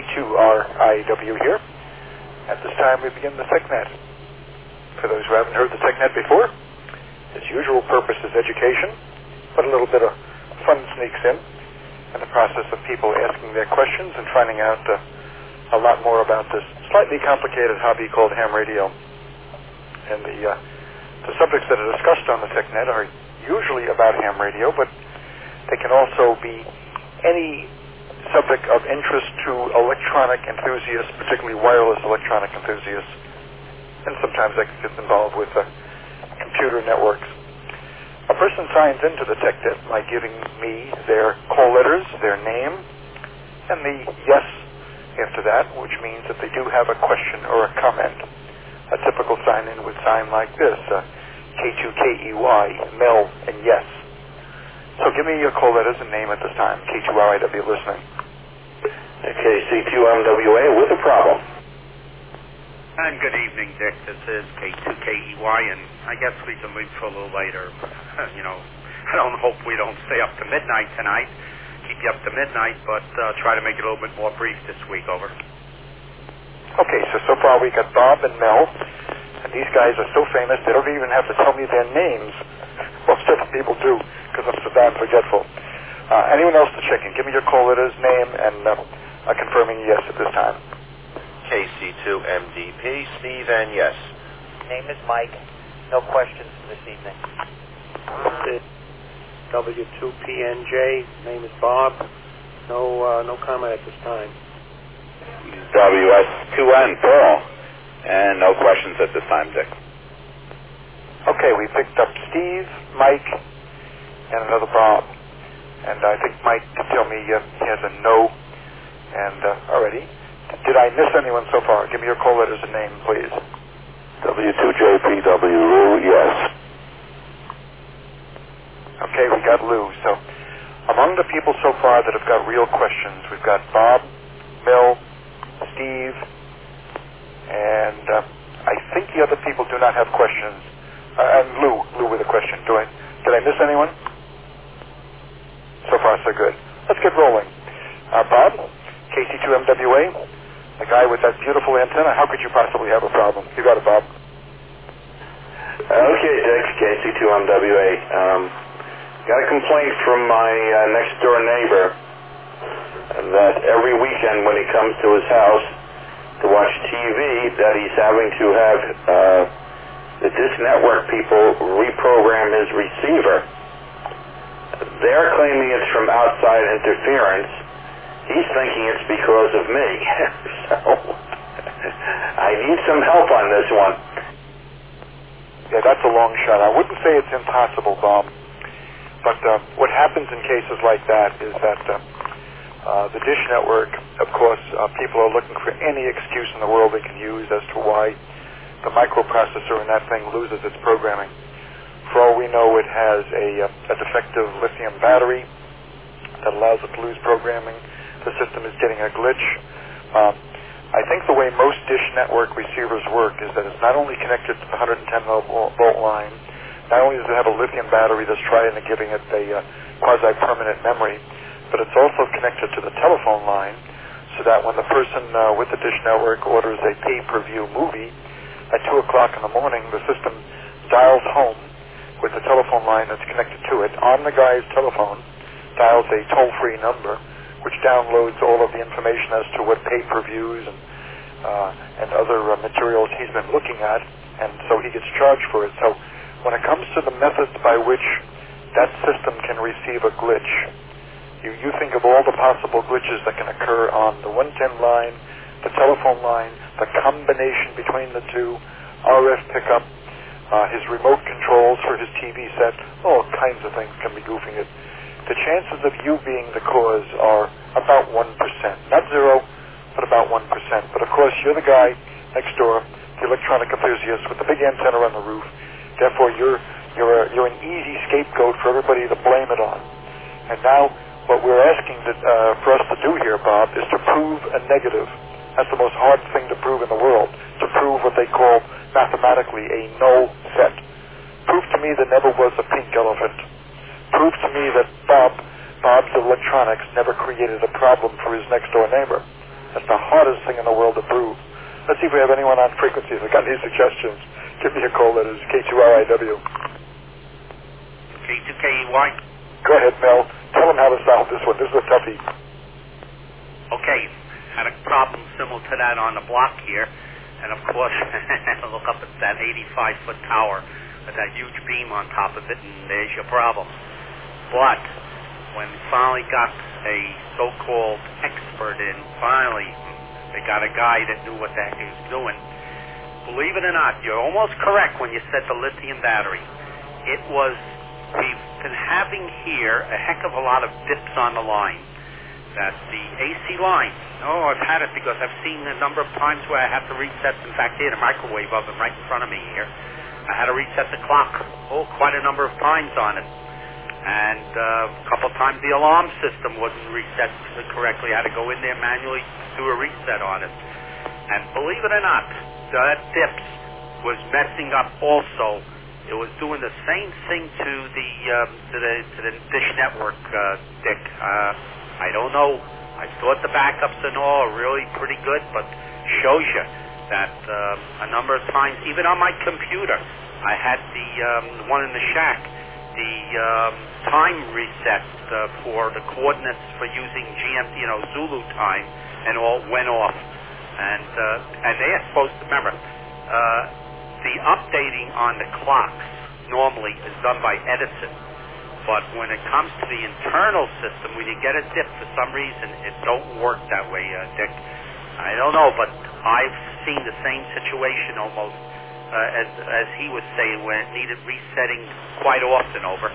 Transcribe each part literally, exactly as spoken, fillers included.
two R I W here. At this time, we begin the TechNet. For those who haven't heard the TechNet before, its usual purpose is education, but a little bit of fun sneaks in, in the process of people asking their questions and finding out uh, a lot more about this slightly complicated hobby called ham radio. And the, uh, the subjects that are discussed on the TechNet are usually about ham radio, but they can also be any subject of interest to electronic enthusiasts, particularly wireless electronic enthusiasts, and sometimes that gets involved with uh, computer networks. A person signs into the TechNet by giving me their call letters, their name, and the yes after that, which means that they do have a question or a comment. A typical sign-in would sign like this, uh, K two K E Y, Mel, and yes. So give me your call letters and name at this time. K two R I W listening. K C two M W A with a problem. And good evening, Dick. This is K two K E Y, and I guess we can leave for a little later. You know, I don't hope we don't stay up to midnight tonight. Keep you up to midnight, but uh, try to make it a little bit more brief this week. Over. Okay, so so far we got Bob and Mel, and these guys are so famous they don't even have to tell me their names. Most other people do, because I'm so damn forgetful. Uh, anyone else to check in? Give me your call letters, name, and uh, a confirming yes at this time. K C two M D P, Steve, and yes. Name is Mike. No questions for this evening. W two P N J. Name is Bob. No, uh, no comment at this time. W S two N, Paul. And no questions at this time, Dick. Okay, we picked up Steve, Mike, and another Bob. And I think Mike can tell me uh, he has a no. And uh, already. Did I miss anyone so far? Give me your call letters and name, please. W two J P W, Lou, yes. Okay, we got Lou. So among the people so far that have got real questions, we've got Bob, Mel, Steve, and uh, I think the other people do not have questions. Uh, and Lou, Lou with a question. Do I, did I miss anyone? So far, so good. Let's get rolling. Uh, Bob, K C two M W A, the guy with that beautiful antenna. How could you possibly have a problem? You got it, Bob. Okay, Dick, K C two M W A. Um, got a complaint from my uh, next-door neighbor that every weekend when he comes to his house to watch T V, that he's having to have uh, the Dish Network people reprogram his receiver. They're claiming it's from outside interference. He's thinking it's because of me. So I need some help on this one. Yeah, that's a long shot. I wouldn't say it's impossible, Bob. But uh, what happens in cases like that is that uh, uh, the Dish Network, of course, uh, people are looking for any excuse in the world they can use as to why the microprocessor in that thing loses its programming. For all we know, it has a, uh, a defective lithium battery that allows it to lose programming. The system is getting a glitch. Um, I think the way most Dish Network receivers work is that it's not only connected to the one hundred ten volt line, not only does it have a lithium battery that's trying to giving it a uh, quasi-permanent memory, but it's also connected to the telephone line so that when the person uh, with the Dish Network orders a pay-per-view movie at two o'clock in the morning, the system dials home with the telephone line that's connected to it on the guy's telephone, dials a toll-free number, which downloads all of the information as to what pay-per-views and, uh, and other uh, materials he's been looking at, and so he gets charged for it. So when it comes to the methods by which that system can receive a glitch, you, you think of all the possible glitches that can occur on the one ten line, the telephone line, the combination between the two, R F pickup, uh, his remote controls for his T V set, all kinds of things can be goofing it. The chances of you being the cause are about one percent. Not zero, but about one percent. But of course, you're the guy next door, the electronic enthusiast with the big antenna on the roof. Therefore, you're, you're, a, you're an easy scapegoat for everybody to blame it on. And now, what we're asking to, uh, for us to do here, Bob, is to prove a negative. That's the most hard thing to prove in the world, to prove what they call mathematically a null set. Prove to me there never was a pink elephant. Prove to me that Bob, Bob's Electronics never created a problem for his next-door neighbor. That's the hardest thing in the world to prove. Let's see if we have anyone on frequencies that got any suggestions. Give me a call. That is K two R I W. K two K E Y. Go ahead, Mel. Tell them how to solve this one. This is a toughie. Okay, had a problem similar to that on the block here, and of course, look up at that eighty-five foot tower with that huge beam on top of it, and there's your problem. But when we finally got a so-called expert in, finally, they got a guy that knew what the heck he was doing. Believe it or not, you're almost correct when you said the lithium battery. It was, we've been having here a heck of a lot of dips on the line. That the A C line, oh, I've had it because I've seen a number of times where I have to reset. In fact, they had a microwave oven right in front of me here. I had to reset the clock, oh, quite a number of times on it. And uh, a couple of times the alarm system wasn't reset correctly. I had to go in there manually, do a reset on it. And believe it or not, that dips was messing up also. It was doing the same thing to the um, to the to the Dish Network, uh, Dick. Uh, I don't know. I thought the backups and all are really pretty good, but shows you that um, a number of times, even on my computer, I had the um, one in the shack, the um, time reset uh, for the coordinates for using G M T, you know, Zulu time, and all went off. And uh, and they are supposed to remember uh, the updating on the clocks normally is done by Edison. But when it comes to the internal system, when you get a dip, for some reason, it don't work that way, uh, Dick. I don't know, but I've seen the same situation almost, uh, as as he was saying, when it needed resetting quite often over.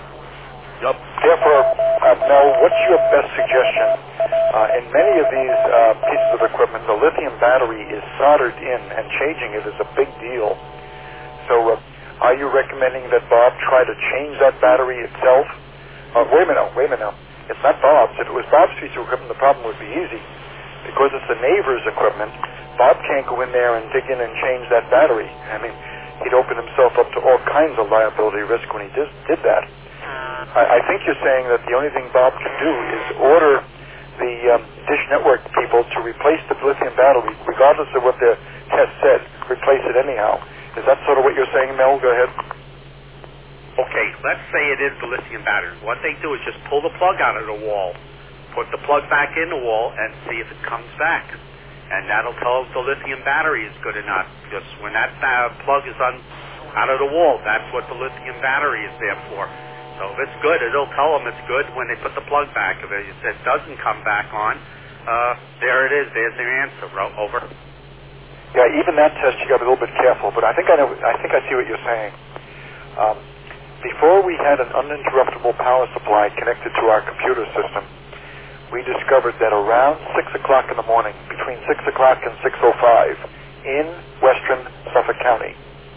Yep. Therefore, uh, Mel, what's your best suggestion? Uh, in many of these uh, pieces of equipment, the lithium battery is soldered in, and changing it is a big deal. So, uh, are you recommending that Bob try to change that battery itself? Uh, wait a minute, wait a minute. It's not Bob's. If it was Bob's piece of equipment, the problem would be easy. Because it's the neighbor's equipment, Bob can't go in there and dig in and change that battery. I mean, he'd open himself up to all kinds of liability risk when he did, did that. I, I think you're saying that the only thing Bob can do is order the um, Dish Network people to replace the lithium battery, regardless of what their test said, replace it anyhow. Is that sort of what you're saying, Mel? Go ahead. Okay, let's say it is the lithium battery. What they do is just pull the plug out of the wall, put the plug back in the wall, and see if it comes back. And that'll tell if the lithium battery is good or not. Because when that uh, plug is on out of the wall, that's what the lithium battery is there for. So if it's good, it'll tell them it's good when they put the plug back. If it, if it doesn't come back on, uh, there it is. There's the answer. Over. Yeah, even that test you got to be a little bit careful, but I think I know. I think I see what you're saying. Um, before we had an uninterruptible power supply connected to our computer system, we discovered that around six o'clock in the morning, between six o'clock and six o five, in western Suffolk County,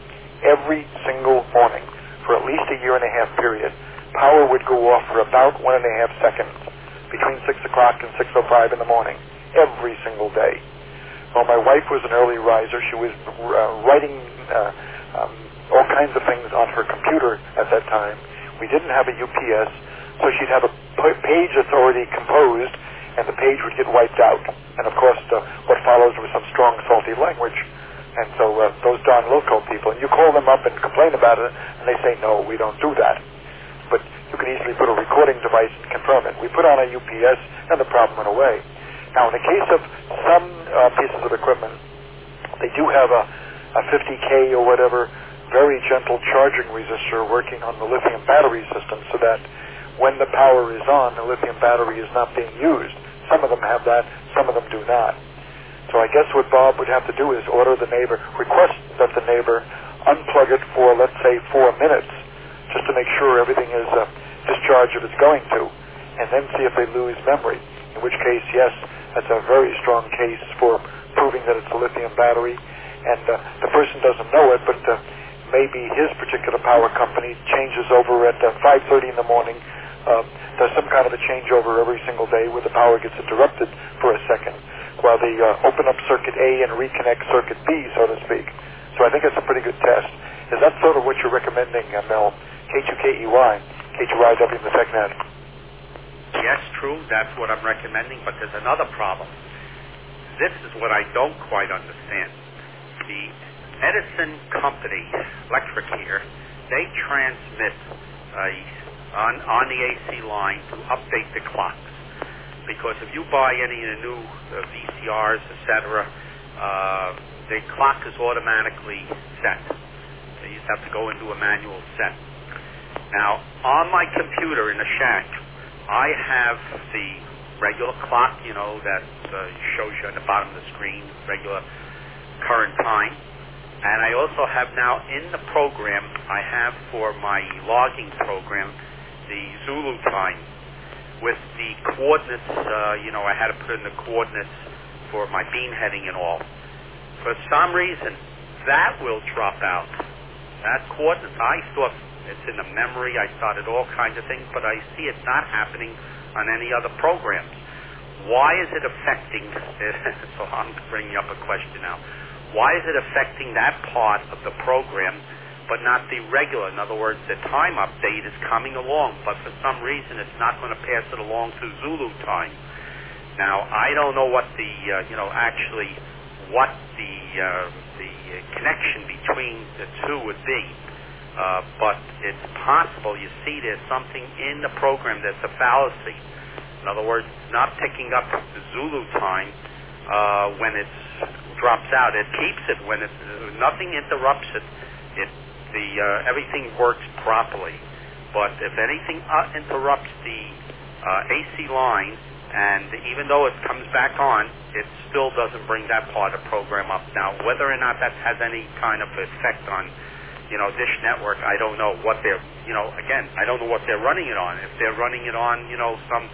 every single morning for at least a year and a half period, power would go off for about one and a half seconds between six o'clock and six o five in the morning, every single day. Well, my wife was an early riser. She was uh, writing uh, um, all kinds of things on her computer at that time. We didn't have a U P S, so she'd have a p- page that's already composed, and the page would get wiped out. And, of course, uh, what follows was some strong, salty language. And so uh, those darn local people, and you call them up and complain about it, and they say, no, we don't do that. But you can easily put a recording device and confirm it. We put on a U P S, and the problem went away. Now, in the case of some uh, pieces of equipment, they do have a, a fifty K or whatever very gentle charging resistor working on the lithium battery system so that when the power is on, the lithium battery is not being used. Some of them have that, some of them do not. So I guess what Bob would have to do is order the neighbor, request that the neighbor unplug it for, let's say, four minutes, just to make sure everything is uh, discharged if it's going to, and then see if they lose memory. In which case, yes, that's a very strong case for proving that it's a lithium battery, and uh, the person doesn't know it, but uh, maybe his particular power company changes over at uh, five thirty in the morning, uh, does some kind of a changeover every single day where the power gets interrupted for a second, while they uh, open up circuit A and reconnect circuit B, so to speak. So I think it's a pretty good test. Is that sort of what you're recommending, uh, Mel? K two K E Y, K two I W in the TechNet. Yes, true. That's what I'm recommending, but there's another problem. this is what I don't quite understand. The Edison Company, Electric here, they transmit uh, on, on the A C line to update the clocks. Because if you buy any of the new uh, V C Rs, et cetera, uh, the clock is automatically set. So you just have to go and do a manual set. Now, on my computer in the shack, I have the regular clock, you know, that uh, shows you on the bottom of the screen, regular current time. And I also have now in the program, I have for my logging program, the Zulu time with the coordinates, uh, you know, I had to put in the coordinates for my beam heading and all. For some reason, that will drop out. That coordinates, I thought it's in the memory, I started all kinds of things, but I see it's not happening on any other programs. Why is it affecting, so I'm bringing up a question now, why is it affecting that part of the program but not the regular? In other words, the time update is coming along, but for some reason it's not going to pass it along to Zulu time. Now, I don't know what the, uh, you know, actually what the, uh, the connection between the two would be. Uh, but it's possible, you see, there's something in the program that's a fallacy. In other words, not picking up the Zulu time uh, when it drops out. It keeps it when it, nothing interrupts it. It the uh, everything works properly. But if anything uh, interrupts the uh, A C line, and even though it comes back on, it still doesn't bring that part of the program up. Now, whether or not that has any kind of effect on, you know, Dish Network, I don't know what they're, you know, again, I don't know what they're running it on. If they're running it on, you know, some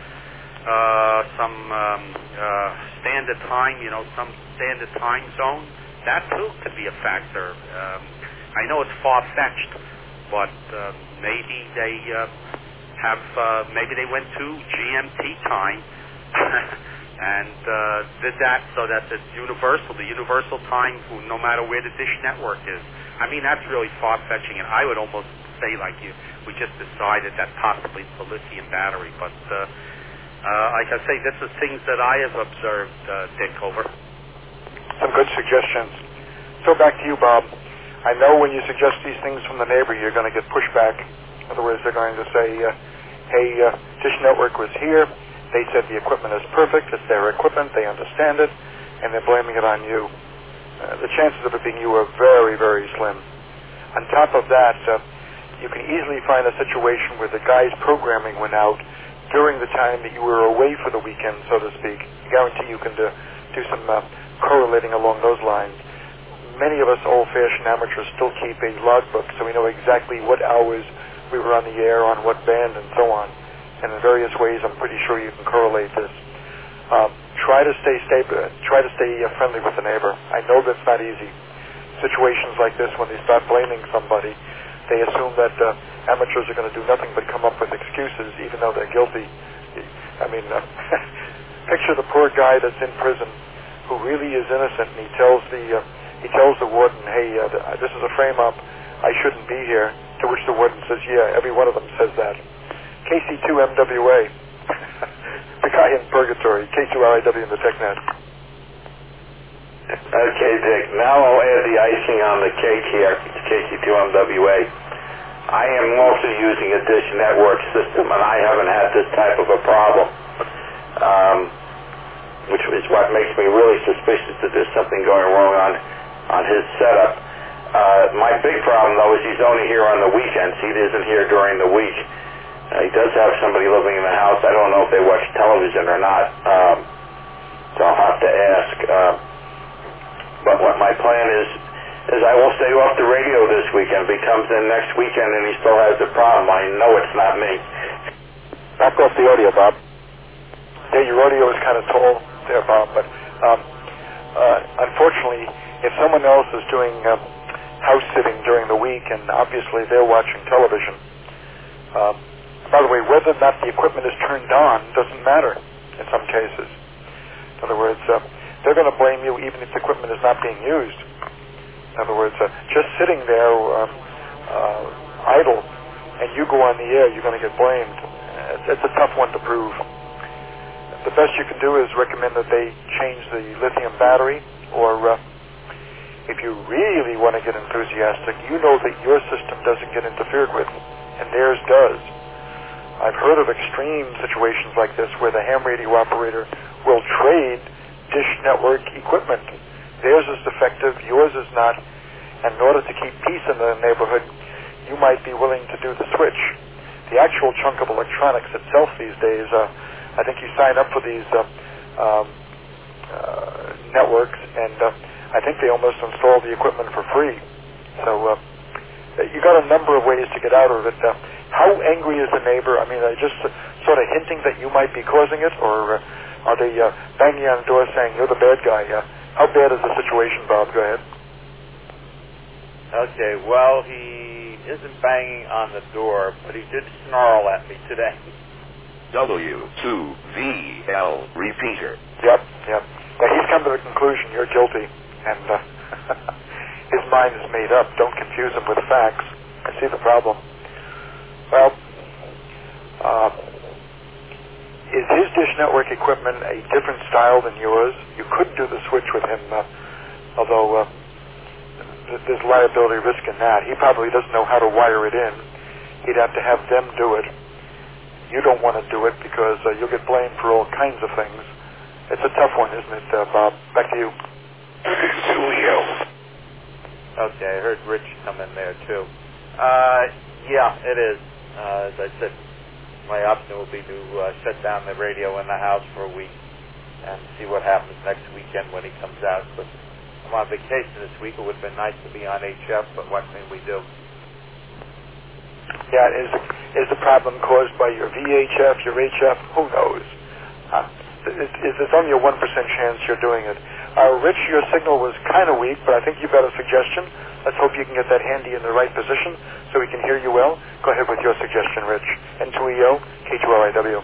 uh, some um, uh, standard time, you know, some standard time zone, that too could be a factor. Um, I know it's far-fetched, but uh, maybe they uh, have, uh, maybe they went to G M T time and uh, did that so that it's universal, the universal time, no matter where the Dish Network is. I mean, that's really far-fetching, and I would almost say, like you, we just decided that possibly it's a lithium battery. But uh, uh, like I say, this is things that I have observed, uh, Dick, over. Some good suggestions. So back to you, Bob. I know when you suggest these things from the neighbor, you're going to get pushback. In other words, they're going to say, uh, hey, uh, Dish Network was here. They said the equipment is perfect. It's their equipment. They understand it. And they're blaming it on you. Uh, the chances of it being you are very, very slim. On top of that, uh, you can easily find a situation where the guy's programming went out during the time that you were away for the weekend, so to speak. I guarantee you can do, do some uh, correlating along those lines. Many of us old-fashioned amateurs still keep a logbook, so we know exactly what hours we were on the air, on what band, and so on. And in various ways, I'm pretty sure you can correlate this. Uh, try to stay stable. Try to stay uh, friendly with the neighbor. I know that's not easy. Situations like this, when they start blaming somebody, they assume that uh, amateurs are going to do nothing but come up with excuses, even though they're guilty. I mean, uh, picture the poor guy that's in prison, who really is innocent, and he tells the uh, he tells the warden, "Hey, uh, this is a frame-up. I shouldn't be here." To which the warden says, "Yeah, every one of them says that." K C two M W A, the guy in purgatory. K two R I W in the TechNet. Okay, Dick. Now I'll add the icing on the cake here to K C two M W A. I am also using a Dish Network system, and I haven't had this type of a problem, um, which is what makes me really suspicious that there's something going wrong on, on his setup. Uh, my big problem, though, is he's only here on the weekends. He isn't here during the week. Uh, he does have somebody living in the house. I don't know if they watch television or not, um, so I'll have to ask. Uh, but what my plan is, is I will stay off the radio this weekend. If he comes in next weekend and he still has the problem, I know it's not me. Back off the audio, Bob. Yeah, your audio is kind of tall there, Bob, but um, uh, unfortunately, if someone else is doing um, house sitting during the week, and obviously they're watching television, um, by the way, whether or not the equipment is turned on doesn't matter in some cases. In other words, uh, they're going to blame you even if the equipment is not being used. In other words, uh, just sitting there um, uh, idle and you go on the air, you're going to get blamed. It's, it's a tough one to prove. The best you can do is recommend that they change the lithium battery, or uh, if you really want to get enthusiastic, you know that your system doesn't get interfered with, and theirs does. I've heard of extreme situations like this where the ham radio operator will trade dish network equipment. Theirs is defective, yours is not, and in order to keep peace in the neighborhood, you might be willing to do the switch. The actual chunk of electronics itself these days, uh, I think you sign up for these uh, um, uh, networks, and uh, I think they almost install the equipment for free. So uh, you got a number of ways to get out of it. Uh, how angry is the neighbor? I mean, are they just uh, sort of hinting that you might be causing it, or uh, are they uh, banging on the door saying you're the bad guy? Uh, how bad is the situation, Bob? Go ahead. Okay, well, he isn't banging on the door, but he did snarl at me today. W two V L repeater. Yep, yep. Now, he's come to the conclusion you're guilty, and uh, his mind is made up. Don't confuse him with facts. I see the problem. Well, uh, is his dish network equipment a different style than yours? You could do the switch with him, uh, although uh, th- there's liability risk in that. He probably doesn't know how to wire it in. He'd have to have them do it. You don't want to do it because uh, you'll get blamed for all kinds of things. It's a tough one, isn't it, uh, Bob? Back to you. Julio. Okay, I heard Rich come in there, too. Uh, yeah, it is. Uh, as I said, my option will be to uh, shut down the radio in the house for a week and see what happens next weekend when he comes out. But I'm on vacation this week. It would have been nice to be on H F, but what can we do? Yeah, is is the problem caused by your V H F, your H F? Who knows? Uh, is, is there's only a one percent chance you're doing it. Uh, Rich, your signal was kind of weak, but I think you've got a suggestion. Let's hope you can get that handy in the right position so we can hear you well. Go ahead with your suggestion, Rich. N two E O, K two L I W.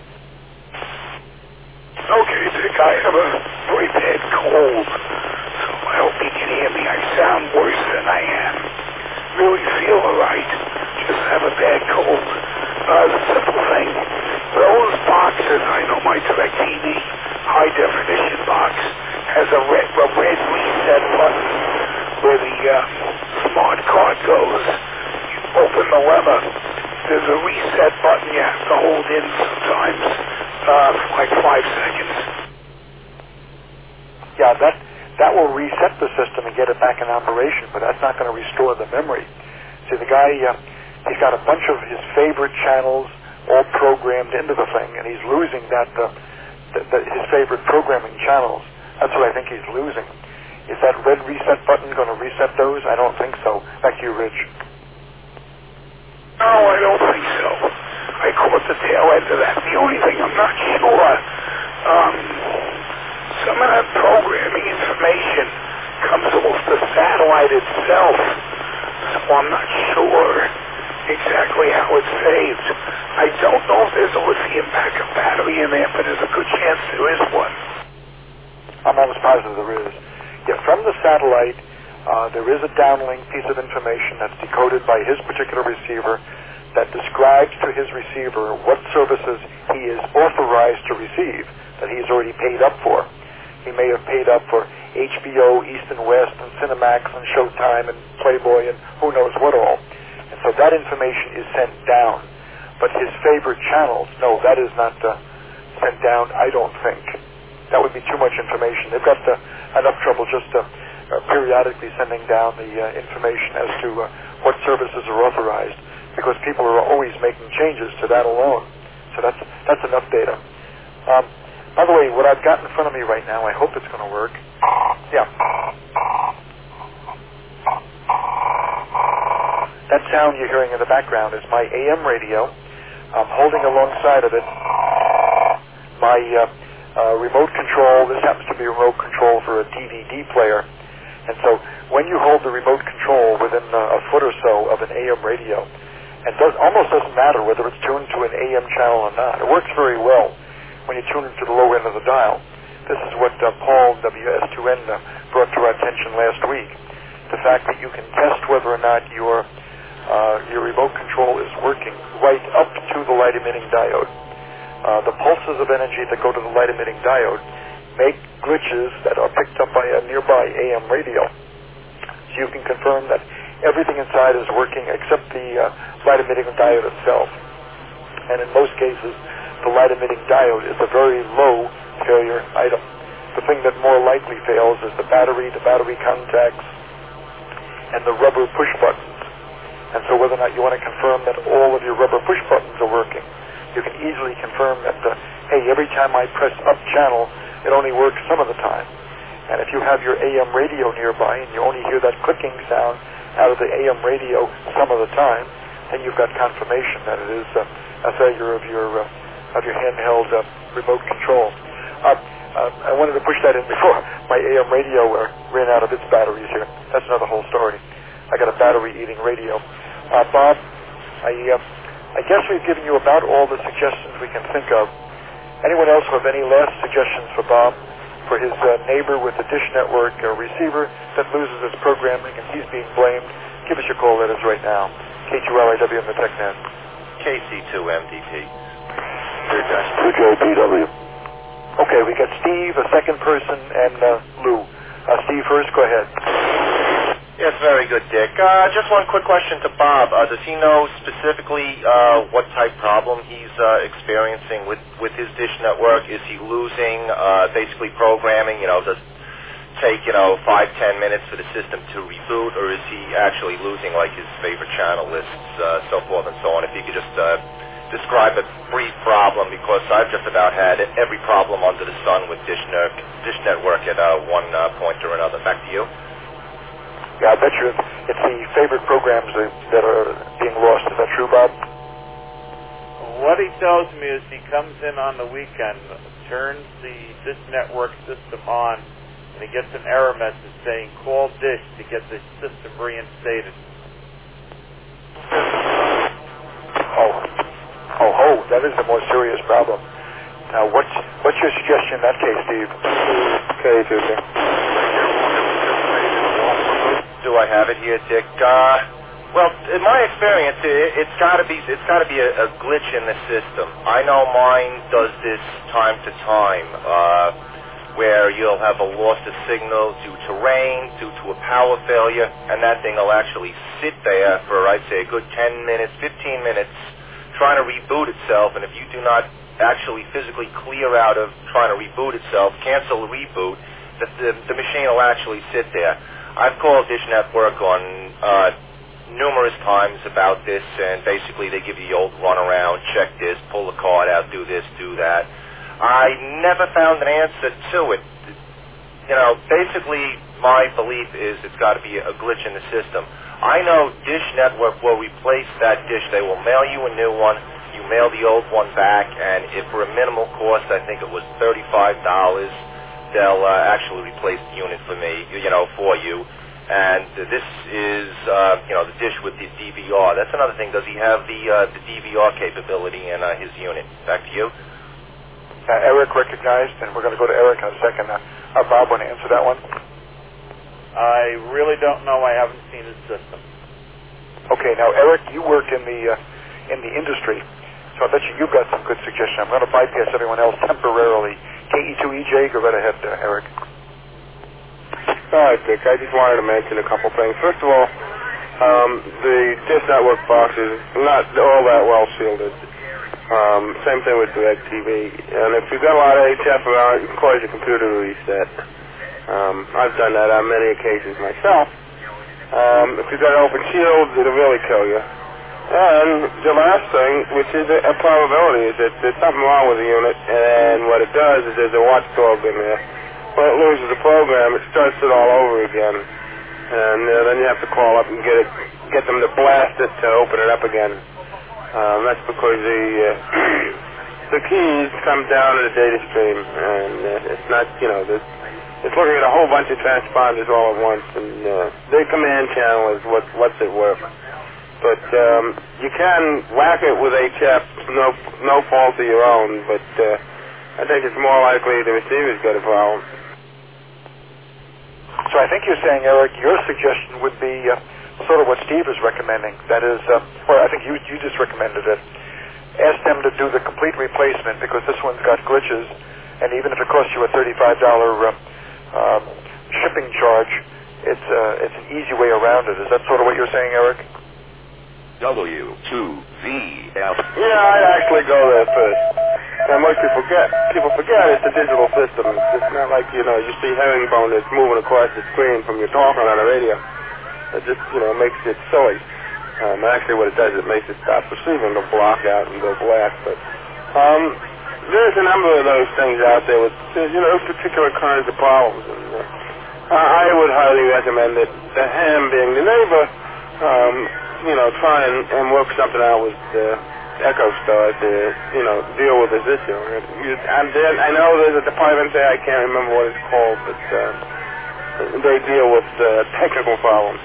Okay, Dick, I have a very bad cold, so I hope you can hear me. I sound worse than I am. Really feel all right. Just have a bad cold. Uh, the simple thing, those boxes, I know my DirecTV high definition box has a red, a red reset button where the uh, smart card goes. You open the lever, there's a reset button you have to hold in sometimes uh, for like five seconds. Yeah, that that will reset the system and get it back in operation, but that's not going to restore the memory. See, the guy, uh, he's got a bunch of his favorite channels all programmed into the thing, and he's losing that, uh, the, the, his favorite programming channels. That's what I think he's losing. Is that red reset button going to reset those? I don't think so. Back to you, Rich. No, I don't think so. I caught the tail end of that. The only thing I'm not sure, um, some of that programming information comes off the satellite itself, so I'm not sure exactly how it's saved. I don't know if there's a lithium backup battery in there, but there's a good chance there is one. I'm almost positive there is. Yeah, from the satellite, uh, there is a downlink piece of information that's decoded by his particular receiver that describes to his receiver what services he is authorized to receive that he's already paid up for. He may have paid up for H B O, East and West, and Cinemax, and Showtime, and Playboy, and who knows what all. And so that information is sent down. But his favorite channels, no, that is not uh, sent down, I don't think. That would be too much information. They've got uh, enough trouble just uh, uh, periodically sending down the uh, information as to uh, what services are authorized, because people are always making changes to that alone. So that's that's enough data. Um, by the way, what I've got in front of me right now, I hope it's going to work. Yeah. That sound you're hearing in the background is my A M radio. I'm holding alongside of it my uh, uh, remote control. This happens to be a remote control for a D V D player. And so when you hold the remote control within uh, a foot or so of an A M radio, it does, almost doesn't matter whether it's tuned to an A M channel or not. It works very well when you tune it to the low end of the dial. This is what uh, Paul W S two N uh, brought to our attention last week. The fact that you can test whether or not your uh, your remote control is working right up to the light emitting diode. Uh, the pulses of energy that go to the light emitting diode make glitches that are picked up by a nearby A M radio. So you can confirm that everything inside is working except the uh, light-emitting diode itself. And in most cases, the light-emitting diode is a very low failure item. The thing that more likely fails is the battery, the battery contacts, and the rubber push buttons. And so whether or not you want to confirm that all of your rubber push buttons are working, you can easily confirm that, uh, hey, every time I press up channel, it only works some of the time. And if you have your A M radio nearby and you only hear that clicking sound out of the A M radio some of the time, then you've got confirmation that it is uh, a failure of your uh, of your handheld uh, remote control. Uh, uh, I wanted to push that in before my A M radio uh, ran out of its batteries here. That's another whole story. I got a battery-eating radio. Uh, Bob, I, uh, I guess we've given you about all the suggestions we can think of. Anyone else have any last suggestions for Bob, for his uh, neighbor with the Dish Network uh, receiver that loses its programming and he's being blamed? Give us your call letters right now. K two L I W and the TechNet. K C two M D P. two J P W. Okay, we got Steve, a second person, and uh, Lou. Uh, Steve first, go ahead. Yes, very good, Dick. Uh, just one quick question to Bob. Uh, does he know specifically uh, what type problem he's uh, experiencing with, with his Dish Network? Is he losing uh, basically programming? You know, does it take, you know, five, ten minutes for the system to reboot, or is he actually losing, like, his favorite channel lists, uh, so forth and so on? If you could just uh, describe a brief problem, because I've just about had every problem under the sun with Dish, Ner- Dish Network at uh, one uh, point or another. Back to you. Yeah, I bet you it's the favorite programs that, that are being lost. Is that true, Bob? What he tells me is he comes in on the weekend, turns the Dish Network system on, and he gets an error message saying, call Dish to get the system reinstated. Oh, oh, oh, that is a more serious problem. Now, what's, what's your suggestion in that case, Steve? Okay, Tuesday. Do I have it here, Dick? Uh, well, in my experience, it, it's got to be it's got to be a, a glitch in the system. I know mine does this time to time, uh, where you'll have a loss of signal due to rain, due to a power failure, and that thing will actually sit there for, I'd say, a good ten minutes, fifteen minutes, trying to reboot itself. And if you do not actually physically clear out of trying to reboot itself, cancel the reboot, the, the, the machine will actually sit there. I've called Dish Network on uh, numerous times about this, and basically they give you the old runaround, check this, pull the card out, do this, do that. I never found an answer to it. You know, basically my belief is it's got to be a glitch in the system. I know Dish Network will replace that dish. They will mail you a new one. You mail the old one back, and if for a minimal cost, I think it was thirty-five dollars, they'll uh, actually replace the unit for me, you know, for you. And uh, this is, uh, you know, the dish with the D V R. That's another thing. Does he have the uh, the D V R capability in uh, his unit? Back to you. Uh, Eric recognized, and we're going to go to Eric in a second. Uh, uh, Bob, want to answer that one? I really don't know. I haven't seen his system. Okay, now, Eric, you work in the uh, in the industry, so I bet you you've got some good suggestions. I'm going to bypass everyone else temporarily. K E two E J, go right ahead, uh, Eric. All right, Dick. I just wanted to mention a couple things. First of all, um, the Dish Network box is not all that well shielded. Um, same thing with DirecTV. And if you've got a lot of H F around, you can cause your computer to reset. Um, I've done that on many occasions myself. Um, if you've got an open shield, it'll really kill you. And the last thing, which is a, a probability, is that there's something wrong with the unit, and what it does is there's a watchdog in there. When it loses the program, it starts it all over again, and uh, then you have to call up and get it, get them to blast it to open it up again. Um, that's because the uh, the keys come down to the data stream, and uh, it's not, you know, this, it's looking at a whole bunch of transponders all at once, and uh, the command channel is what what's at work. But um, you can whack it with H F, no no fault of your own, but uh, I think it's more likely the receiver's got a problem. So I think you're saying, Eric, your suggestion would be uh, sort of what Steve is recommending. That is, uh, well, I think you you just recommended it. Ask them to do the complete replacement because this one's got glitches, and even if it costs you a thirty-five dollars uh, um, easy way around it. Is that sort of what you're saying, Eric? W two V F. Yeah, I'd actually go there first. And most people forget. People forget it's a digital system. It's just not like, you know, you see herringbone that's moving across the screen from your talking on the radio. It just, you know, makes it silly. Um, actually what it does, it makes it stop receiving. It'll block out and go black. But um, there's a number of those things out there with, you know, particular kinds of problems. And uh, I would highly recommend that the ham being the neighbor, um, you know, try and, and work something out with uh, EchoStar to, you know, deal with this issue. You, and then, I know there's a department there, I can't remember what it's called, but uh, they deal with uh, technical problems.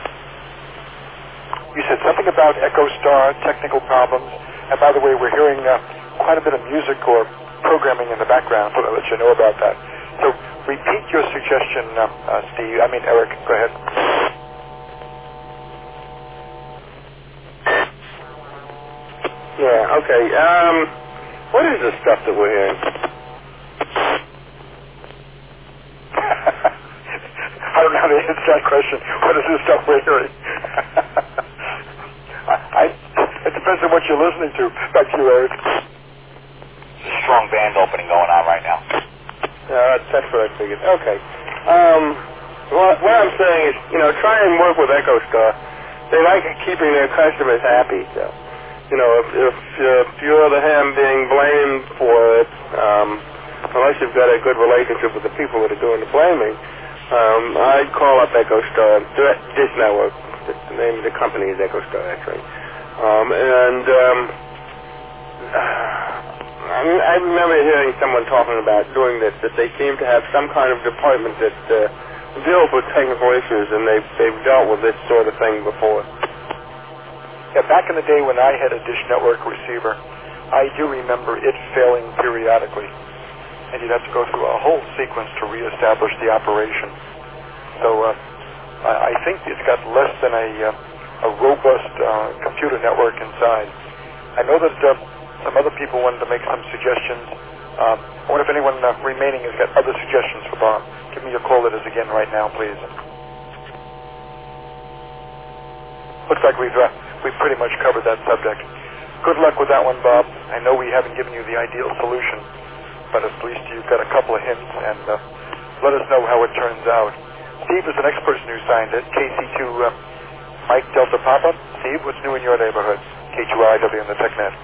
You said something about EchoStar, technical problems, and by the way, we're hearing uh, quite a bit of music or programming in the background, so I'll let you know about that. So repeat your suggestion, uh, uh, Steve, I mean Eric, go ahead. Yeah, okay. Um, what is the stuff that we're hearing? I don't know how to answer that question. What is the stuff we're hearing? I, I, it depends on what you're listening to. Back to you, Eric. There's a strong band opening going on right now. Yeah, that's what I figured. Okay. Um, well, what I'm saying is, you know, try and work with EchoStar. They like keeping their customers happy, so. You know, if, if, uh, if you're the ham being blamed for it, um, unless you've got a good relationship with the people that are doing the blaming, um, I'd call up EchoStar, Dish Network. The name of the company is EchoStar, actually. Um, and um, I, mean, I remember hearing someone talking about doing this, that they seem to have some kind of department that uh, deals with technical issues, and they've, they've dealt with this sort of thing before. Yeah, back in the day when I had a Dish Network receiver, I do remember it failing periodically, and you'd have to go through a whole sequence to reestablish the operation. So uh, I think it's got less than a, uh, a robust uh, computer network inside. I know that uh, some other people wanted to make some suggestions. Um, I wonder if anyone uh, remaining has got other suggestions for Bob. Give me your call letters again right now, please. Looks like we've... Uh, We've pretty much covered that subject. Good luck with that one, Bob. I know we haven't given you the ideal solution, but at least you've got a couple of hints, and uh, let us know how it turns out. Steve is the next person who signed it. K C two uh, Mike Delta Papa. Steve, what's new in your neighborhood? K two I W and the TechNet.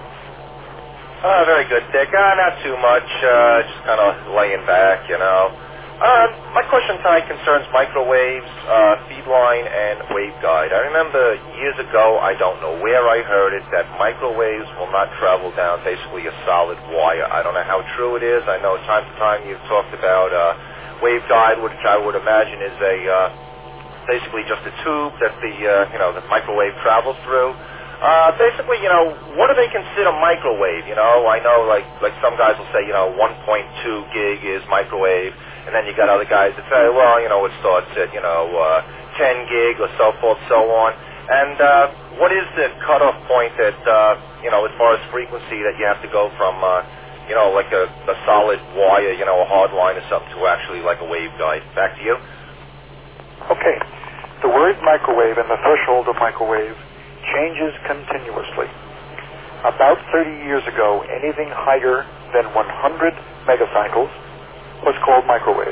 Uh, very good, Dick. Uh, not too much. Uh, just kind of laying back, you know. Uh, my question tonight concerns microwaves, uh, feedline, and waveguide. I remember years ago, I don't know where I heard it, that microwaves will not travel down basically a solid wire. I don't know how true it is. I know time to time you've talked about uh, waveguide, which I would imagine is a uh, basically just a tube that the uh, you know the microwave travels through. Uh, basically, you know, what do they consider microwave? You know, I know like like some guys will say, you know, one point two gig is microwave. And then you got other guys that say, well, you know, it starts at, you know, uh, ten gig or so forth, so on. And uh, what is the cutoff point that, uh, you know, as far as frequency that you have to go from, uh, you know, like a, a solid wire, you know, a hard line or something to actually like a waveguide? Back to you. Okay. The word microwave and the threshold of microwave changes continuously. About thirty years ago, anything higher than one hundred megacycles was called microwave.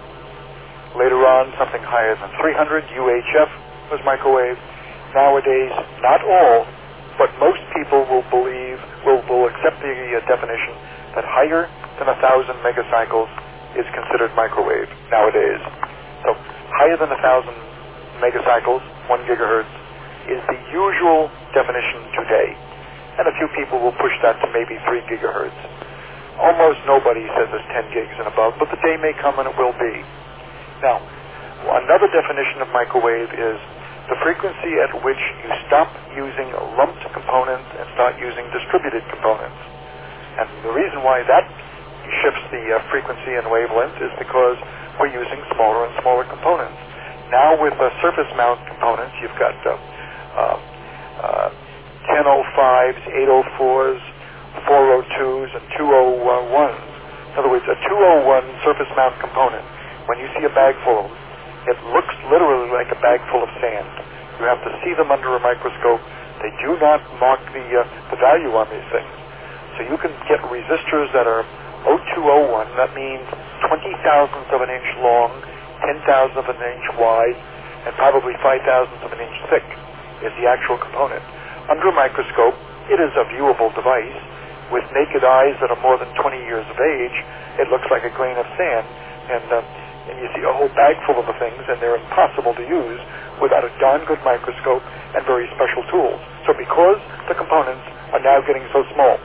Later on, something higher than three hundred, U H F, was microwave. Nowadays, not all, but most people will believe, will, will accept the uh, definition that higher than one thousand megacycles is considered microwave nowadays. So higher than one thousand megacycles, one gigahertz, is the usual definition today. And a few people will push that to maybe three gigahertz. Almost nobody says it's ten gigs and above, but the day may come and it will be. Now, another definition of microwave is the frequency at which you stop using lumped components and start using distributed components. And the reason why that shifts the uh, frequency and wavelength is because we're using smaller and smaller components. Now with uh, surface mount components, you've got uh, uh, uh, ten oh fives, eight oh fours, four oh twos, and two oh ones. In other words, a two oh one surface mount component, when you see a bag full of them, It looks literally like a bag full of sand. You have to see them under a microscope. They do not mark the uh, the value on these things. So you can get resistors that are zero point two zero one. That means twenty thousandths of an inch long, ten thousandths of an inch wide, and probably five thousandths of an inch thick is the actual component. Under a microscope, it is a viewable device. With naked eyes that are more than twenty years of age, it looks like a grain of sand, and uh, and you see a whole bag full of the things, and they're impossible to use without a darn good microscope and very special tools. So because the components are now getting so small,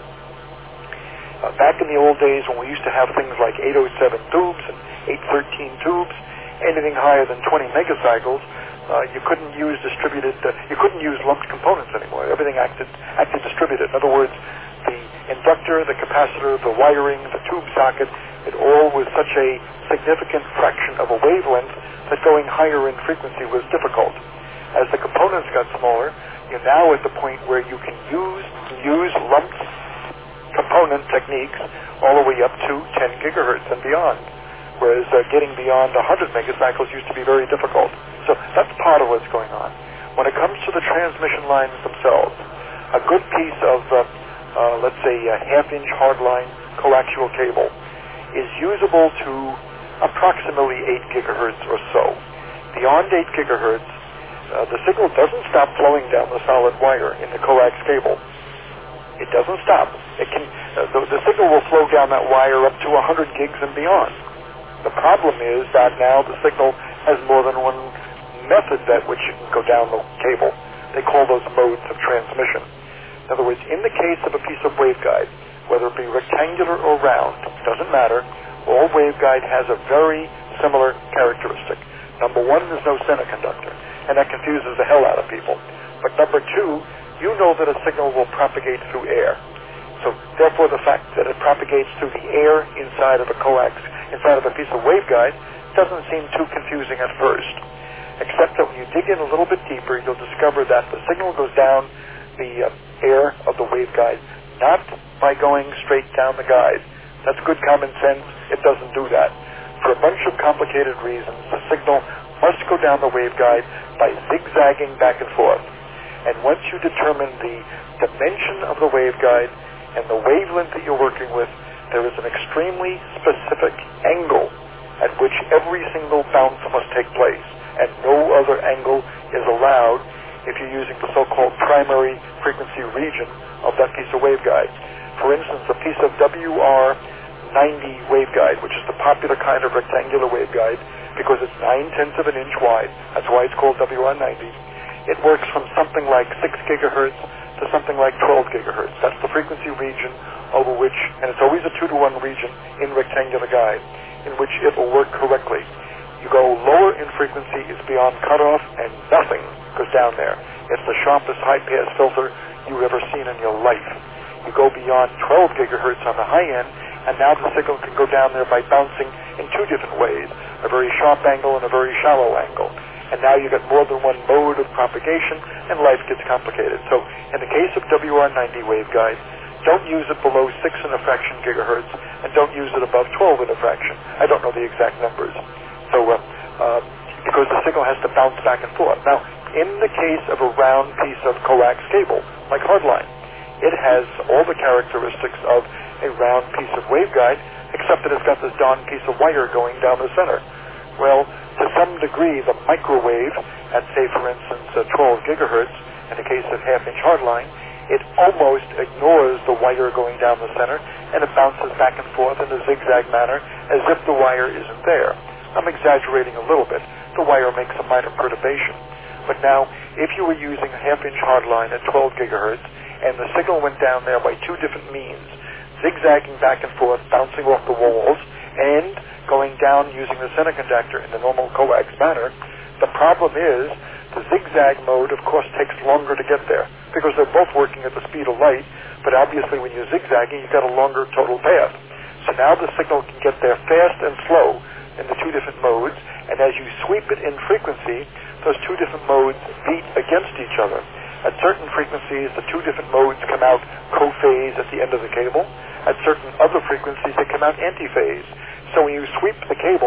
uh, back in the old days when we used to have things like eight oh seven tubes and eight thirteen tubes, anything higher than twenty megacycles, uh, you couldn't use distributed, uh, you couldn't use lumped components anymore. Everything acted acted distributed. In other words, the inductor, the capacitor, the wiring, the tube socket, it all was such a significant fraction of a wavelength that going higher in frequency was difficult. As the components got smaller, you're now at the point where you can use use lumped component techniques all the way up to ten gigahertz and beyond, whereas uh, getting beyond one hundred megacycles used to be very difficult. So that's part of what's going on. When it comes to the transmission lines themselves, a good piece of uh, Uh, let's say a half-inch hardline coaxial cable is usable to approximately eight gigahertz or so. Beyond eight gigahertz, uh, the signal doesn't stop flowing down the solid wire in the coax cable. It doesn't stop. It can, uh, the, the signal will flow down that wire up to one hundred gigs and beyond. The problem is that now the signal has more than one method that which it can go down the cable. They call those modes of transmission. In other words, in the case of a piece of waveguide, whether it be rectangular or round, doesn't matter, all waveguide has a very similar characteristic. Number one, there's no semiconductor, and that confuses the hell out of people. But number two, you know that a signal will propagate through air. So therefore the fact that it propagates through the air inside of a coax, inside of a piece of waveguide, doesn't seem too confusing at first. Except that when you dig in a little bit deeper, you'll discover that the signal goes down the uh, air of the waveguide, not by going straight down the guide. That's good common sense. It doesn't do that. For a bunch of complicated reasons, the signal must go down the waveguide by zigzagging back and forth. And once you determine the dimension of the waveguide and the wavelength that you're working with, there is an extremely specific angle at which every single bounce must take place, and no other angle is allowed if you're using the so-called primary frequency region of that piece of waveguide. For instance, a piece of W R ninety waveguide, which is the popular kind of rectangular waveguide because it's nine-tenths of an inch wide, that's why it's called W R ninety, it works from something like six gigahertz to something like twelve gigahertz. That's the frequency region over which, and it's always a two to one region in rectangular guide, in which it will work correctly. You go lower in frequency, it's beyond cutoff, and nothing goes down there. It's the sharpest high-pass filter you've ever seen in your life. You go beyond twelve gigahertz on the high end, and now the signal can go down there by bouncing in two different ways, a very sharp angle and a very shallow angle. And now you get more than one mode of propagation, and life gets complicated. So in the case of W R ninety waveguide, don't use it below six and a fraction gigahertz, and don't use it above twelve and a fraction. I don't know the exact numbers. So, uh, uh, because the signal has to bounce back and forth. Now, in the case of a round piece of coax cable, like hardline, it has all the characteristics of a round piece of waveguide, except that it's got this darn piece of wire going down the center. Well, to some degree, the microwave at, say, for instance, uh, twelve gigahertz, in the case of half-inch hardline, it almost ignores the wire going down the center, and it bounces back and forth in a zigzag manner as if the wire isn't there. I'm exaggerating a little bit. The wire makes a minor perturbation. But now, if you were using a half-inch hardline at twelve gigahertz, and the signal went down there by two different means, zigzagging back and forth, bouncing off the walls, and going down using the semiconductor in the normal coax manner, the problem is the zigzag mode, of course, takes longer to get there, because they're both working at the speed of light, but obviously when you're zigzagging, you've got a longer total path. So now the signal can get there fast and slow in the two different modes, and as you sweep it in frequency, those two different modes beat against each other. At certain frequencies, the two different modes come out co-phase at the end of the cable. At certain other frequencies, they come out anti-phase. So when you sweep the cable,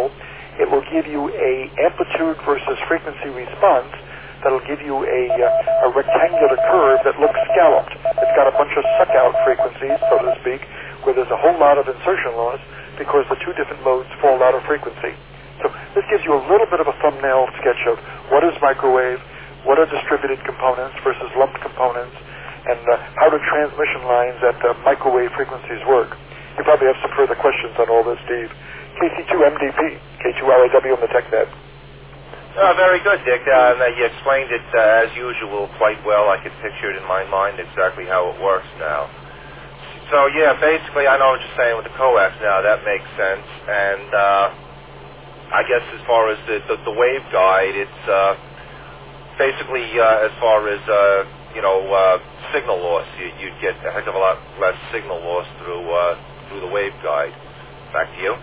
it will give you a amplitude versus frequency response that'll give you a, uh, a rectangular curve that looks scalloped. It's got a bunch of suck-out frequencies, so to speak, where there's a whole lot of insertion loss because the two different modes fall out of frequency. So this gives you a little bit of a thumbnail sketch of what is microwave, what are distributed components versus lumped components, and uh, how do transmission lines at uh, microwave frequencies work. You probably have some further questions on all this, Steve. K C two M D P, K two R A W on the TechNet. Uh, very good, Dick. Uh, and, uh, you explained it, uh, as usual, quite well. I could picture it in my mind exactly how it works now. So, yeah, basically, I know what you're saying with the coax now. That makes sense. And uh, I guess as far as the, the, the waveguide, it's uh, basically uh, as far as, uh, you know, uh, signal loss. You, you'd get a heck of a lot less signal loss through, uh, through the waveguide. Back to you.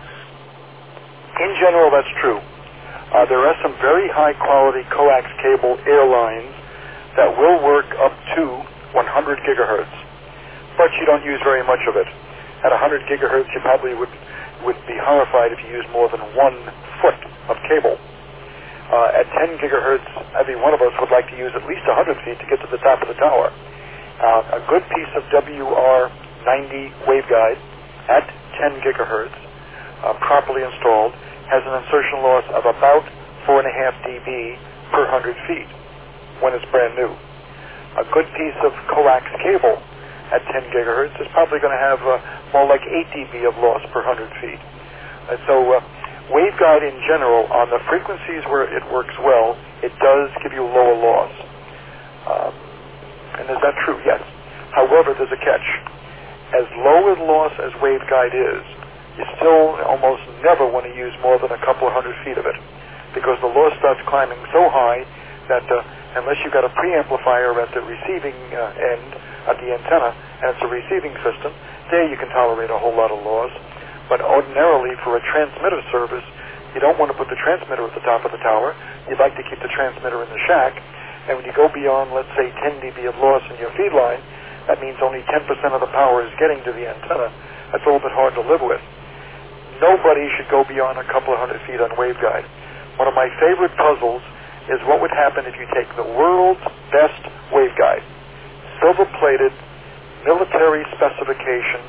In general, that's true. Uh, there are some very high-quality coax cable airlines that will work up to one hundred gigahertz, but you don't use very much of it. At one hundred gigahertz, you probably would would be horrified if you used more than one foot of cable. Uh, at ten gigahertz, every one of us would like to use at least one hundred feet to get to the top of the tower. Uh, a good piece of W R ninety waveguide at ten gigahertz, uh, properly installed, has an insertion loss of about four and a half dB per one hundred feet when it's brand new. A good piece of coax cable at ten gigahertz is probably going to have uh, more like eight dB of loss per one hundred feet. And so uh, waveguide in general, on the frequencies where it works well, it does give you lower loss. Um, and is that true? Yes. However, there's a catch. As low a loss as waveguide is, you still almost never want to use more than a couple of hundred feet of it, because the loss starts climbing so high that uh, unless you've got a preamplifier at the receiving uh, end, at the antenna, and it's a receiving system, there you can tolerate a whole lot of loss. But ordinarily, for a transmitter service, you don't want to put the transmitter at the top of the tower. You'd like to keep the transmitter in the shack, and when you go beyond, let's say, ten dB of loss in your feed line, that means only ten percent of the power is getting to the antenna. That's a little bit hard to live with. Nobody should go beyond a couple of hundred feet on waveguide. One of my favorite puzzles is what would happen if you take the world's best waveguide, silver-plated, military specification,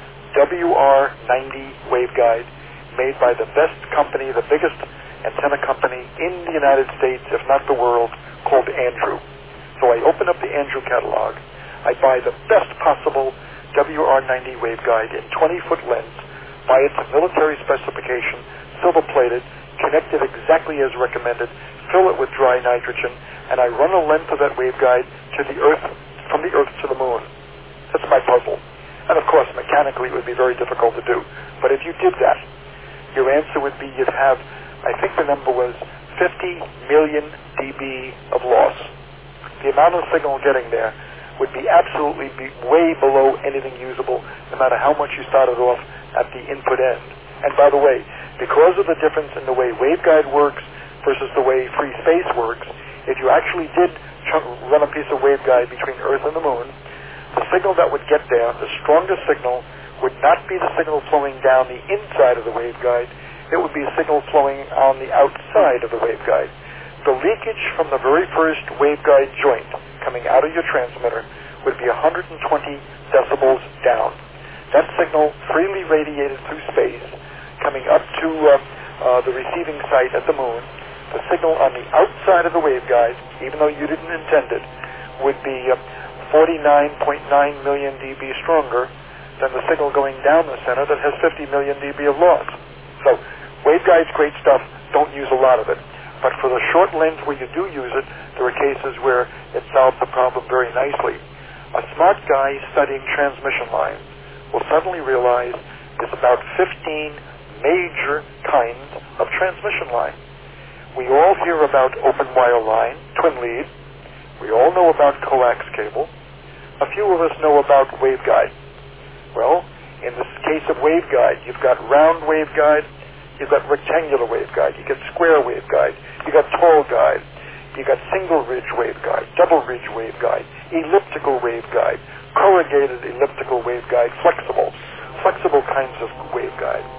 W R ninety waveguide, made by the best company, the biggest antenna company in the United States, if not the world, called Andrew. So I open up the Andrew catalog. I buy the best possible W R ninety waveguide in twenty-foot length, by its military specification, silver-plated, connected exactly as recommended, fill it with dry nitrogen, and I run a length of that waveguide to the Earth, from the Earth to the Moon. That's my puzzle. And of course, mechanically, it would be very difficult to do. But if you did that, your answer would be you'd have, I think the number was fifty million dB of loss. The amount of signal getting there would be absolutely be way below anything usable, no matter how much you started off at the input end. And by the way, because of the difference in the way waveguide works versus the way free space works, if you actually did ch- run a piece of waveguide between Earth and the Moon, the signal that would get there, the strongest signal, would not be the signal flowing down the inside of the waveguide. It would be a signal flowing on the outside of the waveguide. The leakage from the very first waveguide joint coming out of your transmitter would be one hundred twenty decibels down. That signal freely radiated through space, coming up to uh, uh, the receiving site at the Moon. The signal on the outside of the waveguide, even though you didn't intend it, would be uh, forty-nine point nine million dB stronger than the signal going down the center that has fifty million dB of loss. So, waveguide's great stuff. Don't use a lot of it. But for the short length where you do use it, there are cases where it solves the problem very nicely. A smart guy studying transmission lines will suddenly realize there's about fifteen major kinds of transmission line. We all hear about open wire line, twin lead. We all know about coax cable. A few of us know about waveguide. Well, in the case of waveguide, you've got round waveguide, you've got rectangular waveguide, you got square waveguide, you got tall guide, you got single ridge waveguide, double ridge waveguide, elliptical waveguide, corrugated elliptical waveguide, flexible, flexible kinds of waveguide.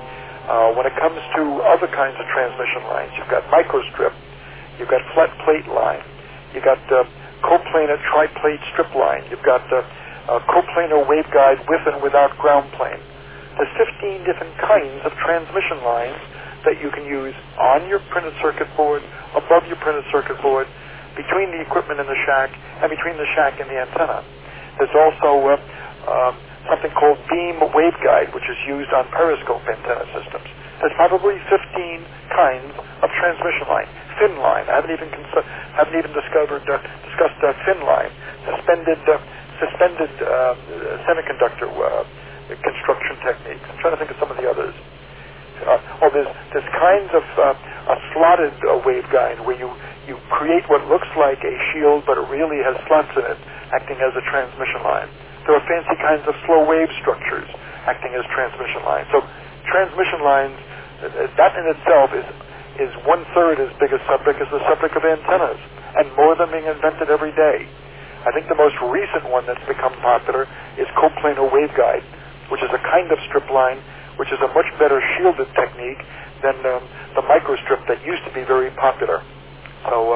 Uh, when it comes to other kinds of transmission lines, you've got microstrip, you've got flat plate line, you've got uh, coplanar triplate strip line, you've got uh, uh, coplanar waveguide with and without ground plane. There's fifteen different kinds of transmission lines that you can use on your printed circuit board, above your printed circuit board, between the equipment in the shack, and between the shack and the antenna. There's also uh, uh, something called beam waveguide, which is used on periscope antenna systems. There's probably fifteen kinds of transmission line. Fin line, I haven't even cons- haven't even discovered uh, discussed uh, fin line, suspended uh, suspended uh, semiconductor uh, construction techniques. I'm trying to think of some of the others. Uh, oh, there's there's kinds of uh, a slotted uh, waveguide where you you create what looks like a shield, but it really has slots in it, acting as a transmission line. There are fancy kinds of slow wave structures acting as transmission lines. So transmission lines, uh, that in itself is is one third as big a subject as the subject of antennas, and more of them being invented every day. I think the most recent one that's become popular is coplanar waveguide, which is a kind of strip line, which is a much better shielded technique than um, the microstrip that used to be very popular. So uh,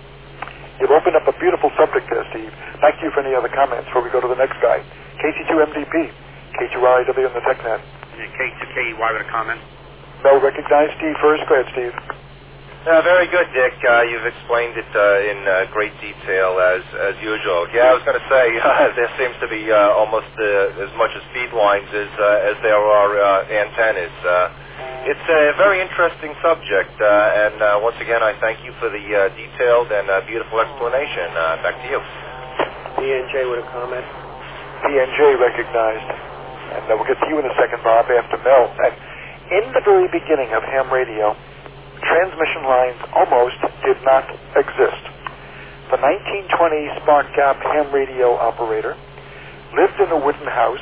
you've opened up a beautiful subject there, Steve. Thank you for any other comments before we go to the next guy. K C two M D P, K two R I W on the TechNet. K two K E Y with a comment. Mel recognized Steve first. Go ahead, Steve. Uh, very good, Dick. Uh, you've explained it uh, in uh, great detail as as usual. Yeah, I was going to say uh, there seems to be uh, almost uh, as much as feed lines as uh, as there are uh, antennas. Uh, it's a very interesting subject, uh, and uh, once again, I thank you for the uh, detailed and uh, beautiful explanation. Uh, back to you. P N J with a comment. P N J recognized, and uh, we'll get to you in a second, Bob, after Mel. And in the very beginning of ham radio, transmission lines almost did not exist. The nineteen twenty Spark Gap ham radio operator lived in a wooden house.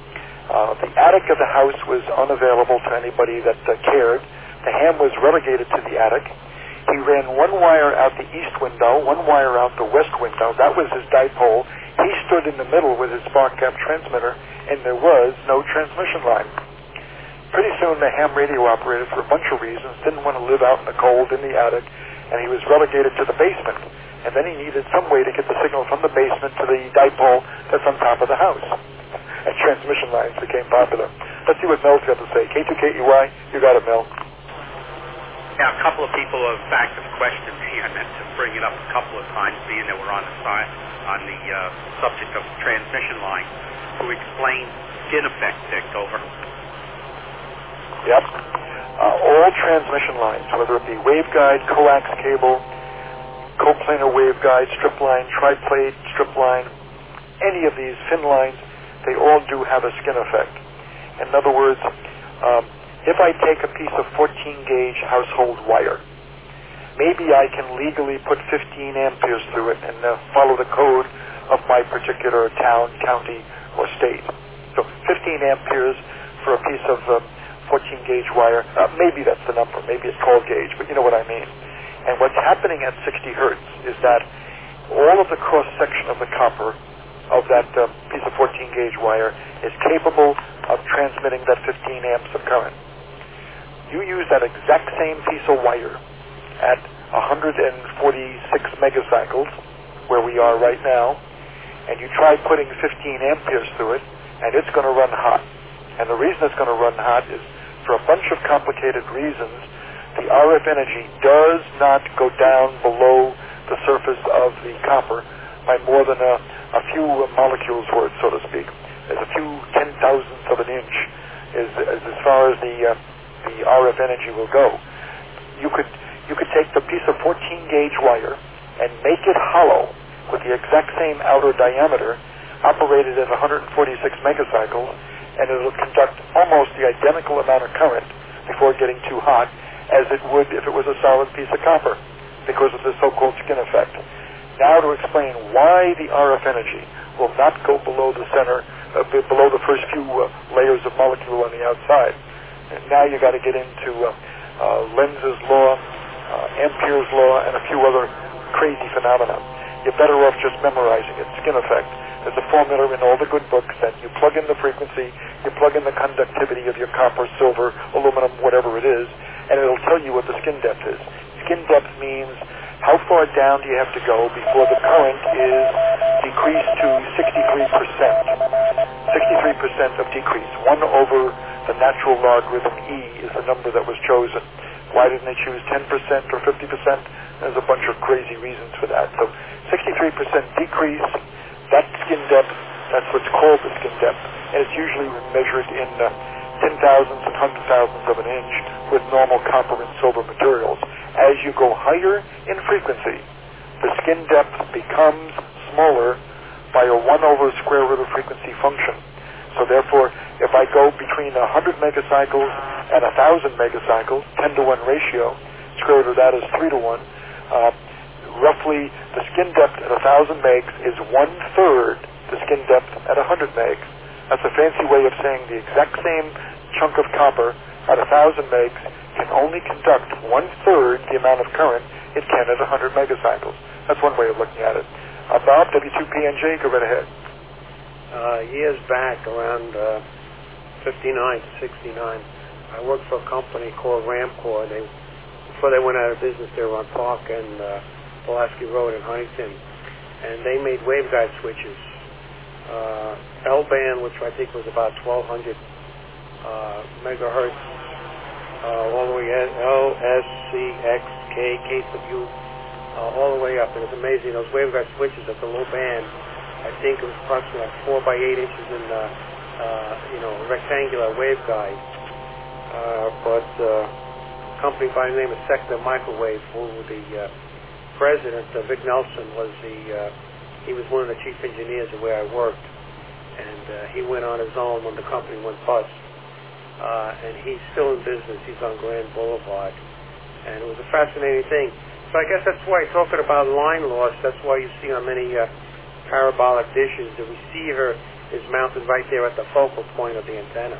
Uh, the attic of the house was unavailable to anybody that uh, cared. The ham was relegated to the attic. He ran one wire out the east window, one wire out the west window. That was his dipole. He stood in the middle with his Spark Gap transmitter, and there was no transmission line. Pretty soon the ham radio operator, for a bunch of reasons, didn't want to live out in the cold in the attic, and he was relegated to the basement. And then he needed some way to get the signal from the basement to the dipole that's on top of the house. And transmission lines became popular. Let's see what Mel's got to say. K two K E Y, you got it, Mel. Yeah, a couple of people have backed the question me. I meant to bring it up a couple of times, being that we're on the side, on the uh, subject of transmission line. To explain skin effect, Dick, over. Yep. Uh, all transmission lines, whether it be waveguide, coax cable, coplanar waveguide, strip line, triplate, strip line, any of these fin lines, they all do have a skin effect. In other words, um, if I take a piece of fourteen gauge household wire, maybe I can legally put fifteen amperes through it and uh, follow the code of my particular town, county, or state. So fifteen amperes for a piece of uh, fourteen gauge wire. Uh, maybe that's the number. Maybe it's twelve gauge, but you know what I mean. And what's happening at sixty hertz is that all of the cross section of the copper of that uh, piece of fourteen gauge wire is capable of transmitting that fifteen amps of current. You use that exact same piece of wire at one hundred forty-six megacycles, where we are right now, and you try putting fifteen amperes through it, and it's going to run hot. And the reason it's going to run hot is for a bunch of complicated reasons. The R F energy does not go down below the surface of the copper by more than a, a few molecules worth, so to speak. There's a few ten thousandths of an inch is, is as far as the uh, the R F energy will go. You could you could take the piece of fourteen gauge wire and make it hollow with the exact same outer diameter, operated at one hundred forty-six megacycles, and it will conduct almost the identical amount of current before getting too hot as it would if it was a solid piece of copper, because of the so-called skin effect. Now to explain why the R F energy will not go below the center, uh, below the first few uh, layers of molecule on the outside. And now you got to get into uh, uh, Lenz's law, uh, Ampere's law, and a few other crazy phenomena. You're better off just memorizing it, skin effect. There's a formula in all the good books that you plug in the frequency, You plug in the conductivity of your copper, silver, aluminum, whatever it is, and it'll tell you what the skin depth is. Skin depth means how far down do you have to go before the current is decreased to sixty-three percent. sixty-three percent of decrease. one over the natural logarithm E is the number that was chosen. Why didn't they choose ten percent or fifty percent? There's a bunch of crazy reasons for that. So sixty-three percent decrease, that skin depth, that's what's called the skin depth. And it's usually measured in uh, ten thousandths and hundred thousandths of an inch with normal copper and silver materials. As you go higher in frequency, the skin depth becomes smaller by a one over square root of frequency function. So therefore, if I go between one hundred megacycles and one thousand megacycles, ten to one ratio, square root of that is three to one, uh, roughly the skin depth at one thousand megs is one-third the skin depth at one hundred megs. That's a fancy way of saying the exact same chunk of copper at one thousand megs can only conduct one-third the amount of current it can at one hundred megacycles. That's one way of looking at it. Uh, Bob, W two P N J, go right ahead. Uh, years back, around uh, fifty-nine to sixty-nine, I worked for a company called Ramcor. They, before they went out of business, they were on Park and uh, Pulaski Road in Huntington, and they made waveguide switches. Uh, L-band, which I think was about twelve hundred uh, megahertz, uh, all the way at L, S, C, X, K, K W, uh, all the way up. It was amazing. Those waveguide switches at the low band, I think it was approximately like four by eight inches in the, uh, you know, rectangular waveguide. Uh, but uh, a company by the name of Sector Microwave, who the uh, president, uh, Vic Nelson, was the, uh, he was one of the chief engineers of where I worked. And uh, he went on his own when the company went bust. Uh, and he's still in business. He's on Grand Boulevard. And it was a fascinating thing. So I guess that's why, talking about line loss, that's why you see on many uh, parabolic dishes, the receiver is mounted right there at the focal point of the antenna.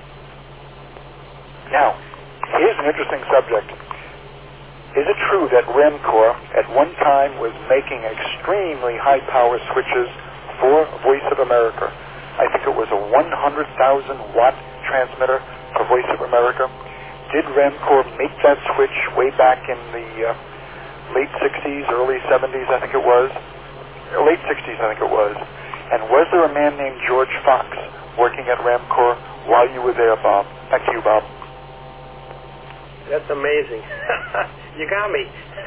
Now, here's an interesting subject. Is it true that Ramcor at one time was making extremely high power switches for Voice of America? I think it was a one hundred thousand watt transmitter for Voice of America. Did Ramcor make that switch way back in the uh, late sixties, early seventies, I think it was? Late sixties, I think it was. And was there a man named George Fox working at Ramcor while you were there, Bob? Back to you, Bob. That's amazing. You got me.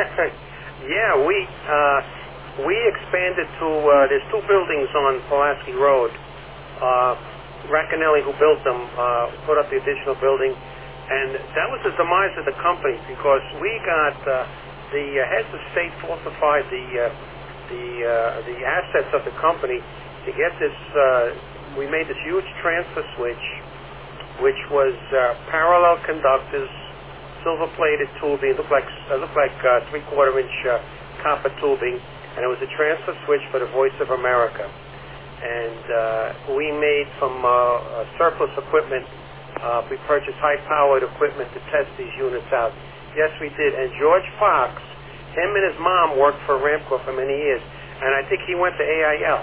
Yeah, we uh, we expanded to, uh, there's two buildings on Pulaski Road. Uh, Racanelli, who built them, uh, put up the additional building. And that was the demise of the company, because we got, uh, the uh, heads of state falsified the uh, the uh, the assets of the company to get this. Uh, we made this huge transfer switch, which was uh, parallel conductors, silver-plated tubing. It looked like it looked like uh, three-quarter inch uh, copper tubing, and it was a transfer switch for the Voice of America. And uh, we made from uh, uh, surplus equipment. Uh, we purchased high-powered equipment to test these units out. Yes, we did. And George Fox, him and his mom worked for Ramcor for many years, and I think he went to A I L.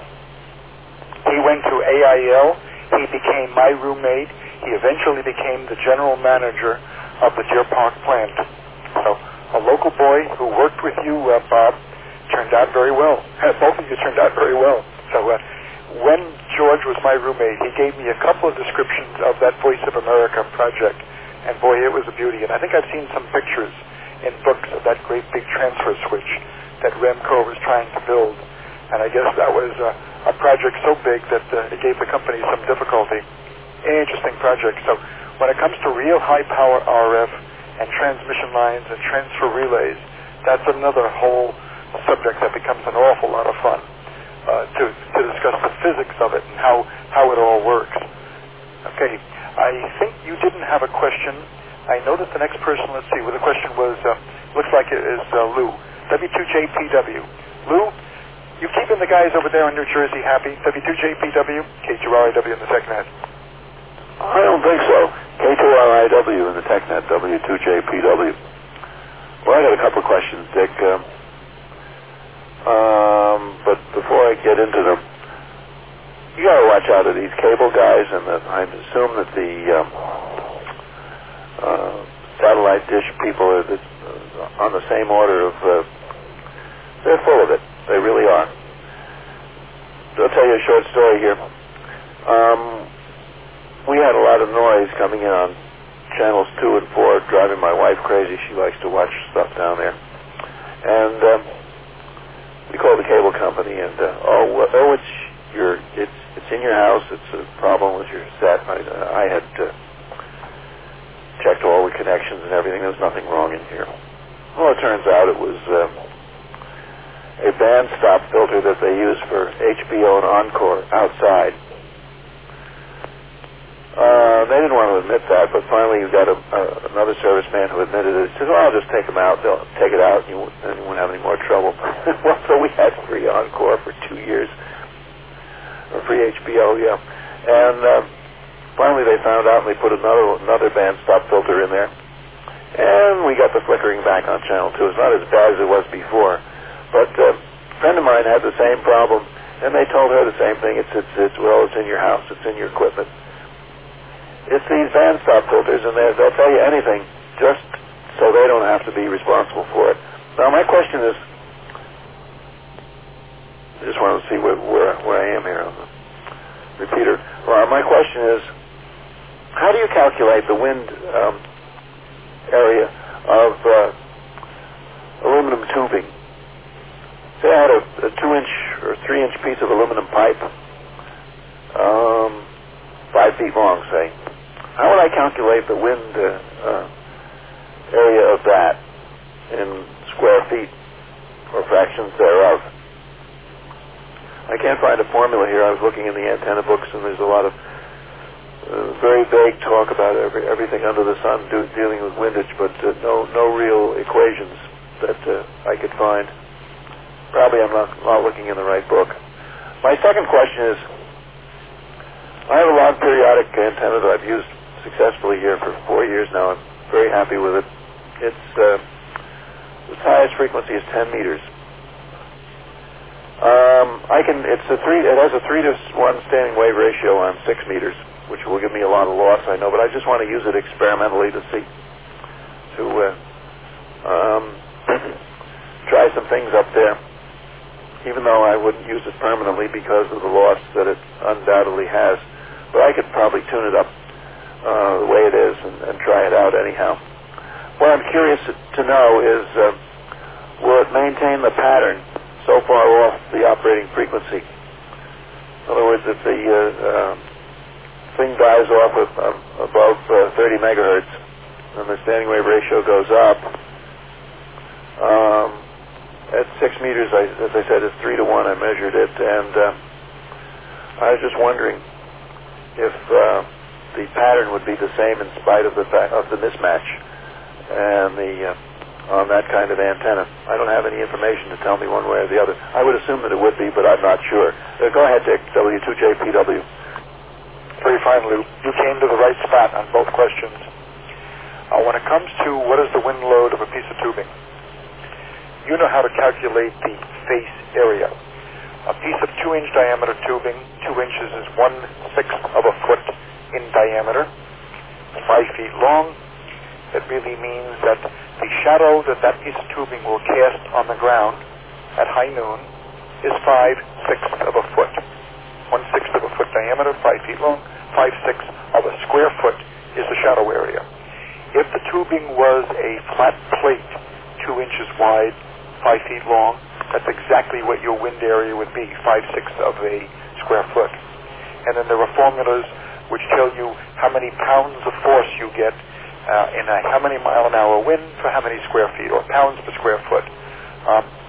He went to A I L. He became my roommate. He eventually became the general manager of the Deer Park plant. So a local boy who worked with you, uh, Bob, turned out very well. Both of you turned out very well. So uh, when George was my roommate, he gave me a couple of descriptions of that Voice of America project, and boy, it was a beauty. And I think I've seen some pictures in books of that great big transfer switch that Ramcor was trying to build. And I guess that was uh, a project so big that uh, it gave the company some difficulty. Interesting project. So when it comes to real high-power R F and transmission lines and transfer relays, that's another whole subject that becomes an awful lot of fun uh, to, to discuss the physics of it and how, how it all works. Okay, I think you didn't have a question. I know that the next person, let's see, well, the question was, uh, looks like it is uh, Lou, W two J P W. Lou, you keeping the guys over there in New Jersey happy? W two J P W, K two R I W in the TechNet. I don't think so. K two R I W in the TechNet, W two J P W. Well, I got a couple of questions, Dick. Um, um, but before I get into them, you gotta watch much out of these cable guys, and that I assume that the um, uh, satellite dish people are the, uh, on the same order of, uh, they're full of it. They really are. I'll tell you a short story here. Um, we had a lot of noise coming in on channels two and four, driving my wife crazy. She likes to watch stuff down there. And um, we called the cable company, and uh, oh, well, oh, it's your, it's it's in your house. It's a problem with your set. I, I had uh, checked all the connections and everything. There was nothing wrong in here. Well, it turns out it was uh, a band stop filter that they use for H B O and Encore outside. Uh, they didn't want to admit that, but finally you got a, uh, another serviceman who admitted it. He says, well, I'll just take them out. They'll take it out, and you, won't, and you won't have any more trouble. Well, so we had free Encore for two years. Or free H B O, yeah. And uh, finally they found out, and they put another another band stop filter in there. And we got the flickering back on channel two. It's not as bad as it was before. But uh, a friend of mine had the same problem, and they told her the same thing. It's, it's, it's well, it's in your house. It's in your equipment. It's these band stop filters, and they'll tell you anything just so they don't have to be responsible for it. Now, my question is, I just want to see where, where, where I am here on the repeater. Well, my question is, how do you calculate the wind um, area of uh, aluminum tubing? Say I had a, a two-inch or three-inch piece of aluminum pipe, um, five feet long, say. How would I calculate the wind uh, uh, area of that in square feet or fractions thereof? I can't find a formula here. I was looking in the antenna books, and there's a lot of uh, very vague talk about every, everything under the sun do, dealing with windage, but uh, no no real equations that uh, I could find. Probably I'm not, not looking in the right book. My second question is, I have a long periodic antenna that I've used successfully here for four years now. I'm very happy with it. It's uh, its highest frequency is ten meters. Um, I can. It's a three. It has a three to one standing wave ratio on six meters, which will give me a lot of loss, I know. But I just want to use it experimentally to see, to uh, um, try some things up there. Even though I wouldn't use it permanently because of the loss that it undoubtedly has. But I could probably tune it up uh, the way it is and, and try it out anyhow. What I'm curious to know is, uh, will it maintain the pattern so far off the operating frequency? In other words, if the uh, uh, thing dies off with, uh, above uh, thirty megahertz and the standing wave ratio goes up, um, at six meters, I, as I said, it's three to one. I measured it, and uh, I was just wondering if uh, the pattern would be the same in spite of the fa- of the mismatch and the uh, on that kind of antenna. I don't have any information to tell me one way or the other. I would assume that it would be, but I'm not sure. Uh, go ahead, Dick. W two J P W. Very fine, Lou. You came to the right spot on both questions. Uh, when it comes to what is the wind load of a piece of tubing, you know how to calculate the face area. A piece of two-inch diameter tubing, two inches is one-sixth of a foot in diameter, five feet long. It really means that the shadow that that piece of tubing will cast on the ground at high noon is five-sixths of a foot. One-sixth of a foot diameter, five feet long, five-sixths of a square foot is the shadow area. If the tubing was a flat plate, two inches wide, five feet long, that's exactly what your wind area would be, five-sixths of a square foot. And then there are formulas which tell you how many pounds of force you get uh, in a how many mile an hour wind for how many square feet, or pounds per square foot. Um,